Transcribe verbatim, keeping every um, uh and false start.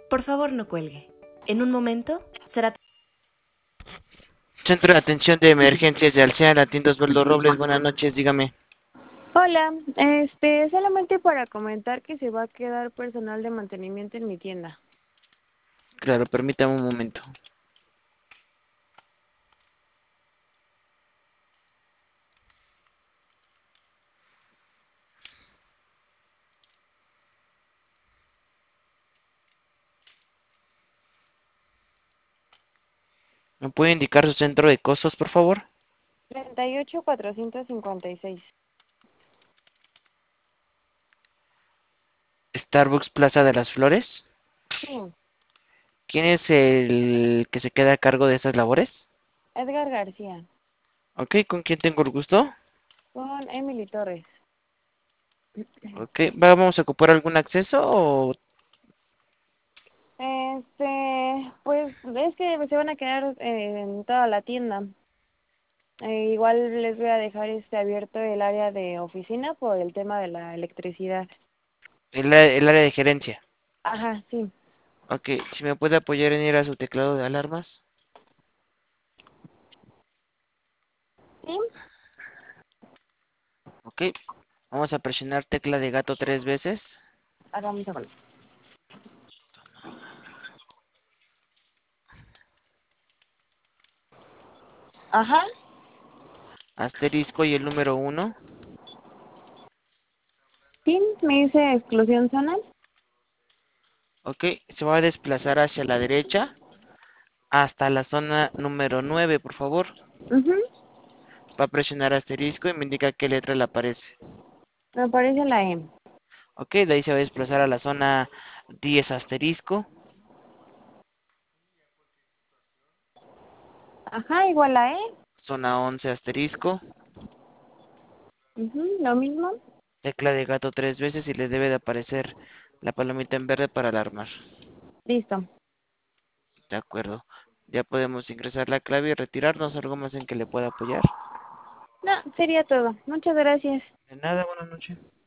Por favor, no cuelgue. En un momento será... Centro de Atención de Emergencias de Alsea, la tienda Osvaldo Robles. Buenas noches, dígame. Hola, este, solamente para comentar que se va a quedar personal de mantenimiento en mi tienda. Claro, permítame un momento. ¿Me puede indicar su centro de costos, por favor? treinta y ocho cuatrocientos cincuenta y seis. Starbucks Plaza de las Flores. Sí, ¿Quién es el que se queda a cargo de estas labores? Edgar García, Ok, ¿con quién tengo el gusto? con Emily Torres. Ok, ¿vamos a ocupar algún acceso o...? Este, pues es que se van a quedar eh, en toda la tienda. Eh, igual les voy a dejar este abierto el área de oficina por el tema de la electricidad. El, a- el área de gerencia? Ajá, sí. Ok, si me puede apoyar en ir a su teclado de alarmas. ¿Sí? Ok, vamos a presionar tecla de gato tres veces. Hagamos un segundo. Ajá, Asterisco y el número uno. sí, me dice exclusión zonal. Ok, se va a desplazar hacia la derecha hasta la zona número nueve, por favor. Ujú. Va a presionar asterisco y me indica qué letra le aparece. Me aparece la E. Ok, de ahí se va a desplazar a la zona diez asterisco, Ajá, igual la E. zona once asterisco, Ujú, lo mismo. tecla de gato tres veces y le debe de aparecer la palomita en verde para alarmar. Listo. De acuerdo. Ya podemos ingresar la clave y retirarnos. ¿Algo más en que le pueda apoyar? No, sería todo. Muchas gracias. De nada, buenas noches.